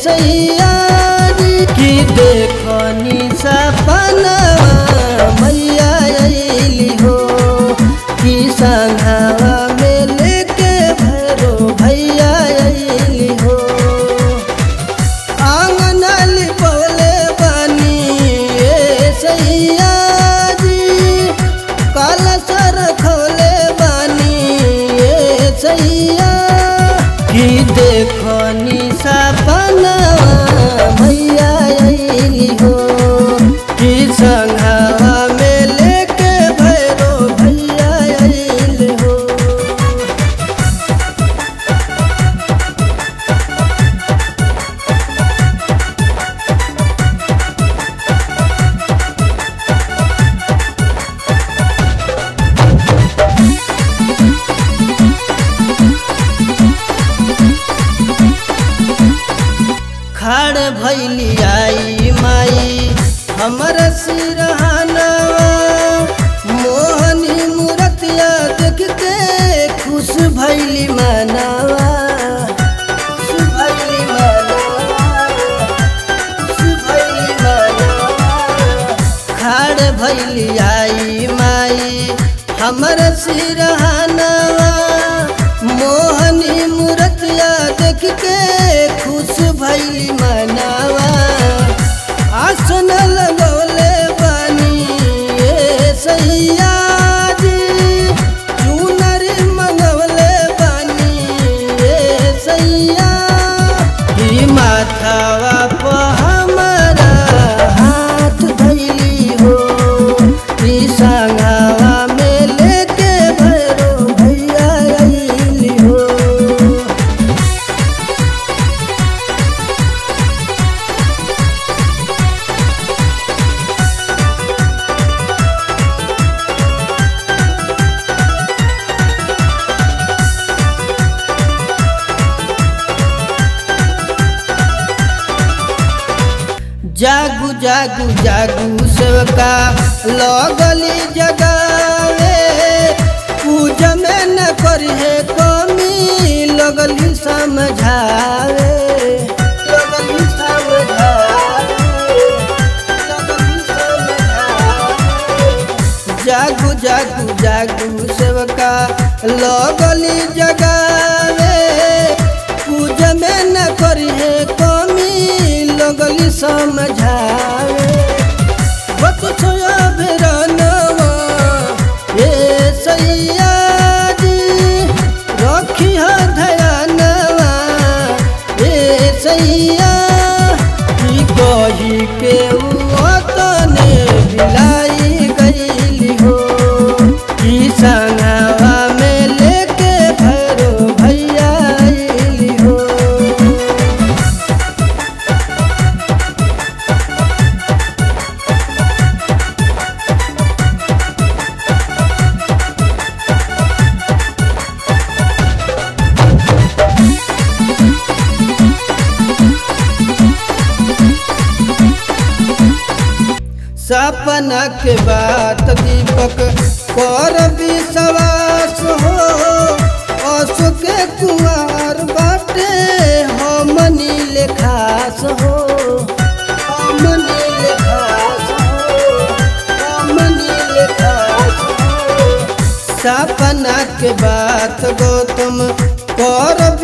सैया की देखनी सपना मैया अइली हो कि संघवा में लेके भैरो भैया अइली हो। आंगन लिपौले बानी सैया कलश रखौले बानी सैया कि देखनी सपना मैया अइली हो कि संघवा में लेके भैरो भैया अइली हो। खड़ भैली आई माई हमर सिरहानवा मोहनी मूरतिया देख के खुश भैली मनवा खुश भैली मनवा खुश भैली मनवा। खड़ भैली आई माई हमर सिरहानवा मोहनी मूरतिया देख के खुश भैली मनवा। आसन लगौले बानी सैया चूनर मंगवले बानी सैया कि माथावा पर हमारा हाथ धैली हो कि संघवा में लेके भैरो भैया अइली हो। जागू जागू जागू सेवका लगली जगावे पूजा में न करिहे कमी लगली समझावे लगली समझावे लगली समझावे। जागू जागू जागू सेवका लगली जगावे पूजा में न करिहे कमी लगली समझावे। बत छोया भेरनवा सैया रखी ध्यानवा सैया कि कही के तने बिलाई गइली हो कि संघवा में लेके भैरो भैया अइली हो। सपना के बात दीपक कर विश्वास हो असो के कुमार बाटे हमनी लेखास हो हमनी लेखास हो हमनी लेखास हो। सपना के बात गौतम कर